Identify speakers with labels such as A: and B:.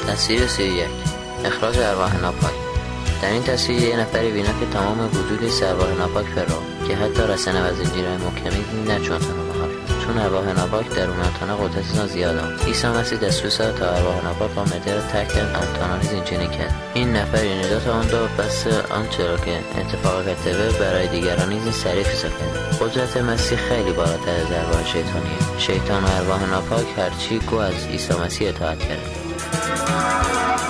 A: تصویر 31 اخراج ارواح ناپاک. در این تصویر یه نفری بینا که تمام وجودی ارواح ناپاک فرا که حتی رسنه و زنجیرهای محکمی نچونتن رو مهار، چون ارواح ناپاک در اونتانه قدرتشان زیاده. عیسی مسیح دستور سر تا ارواح ناپاک و مده رو ترک امتانانی زنجیری کرد. این نفری نجات آن دو بس آنچه را که اتفاق کرده برای دیگران نیز سریع حساب کرد. قدرت مسیح خیلی بالاتر از ارواح شیطانیه. شیطان و ارواح ناپاک هرچی گو از عیسی مسیح اطاعت کرد.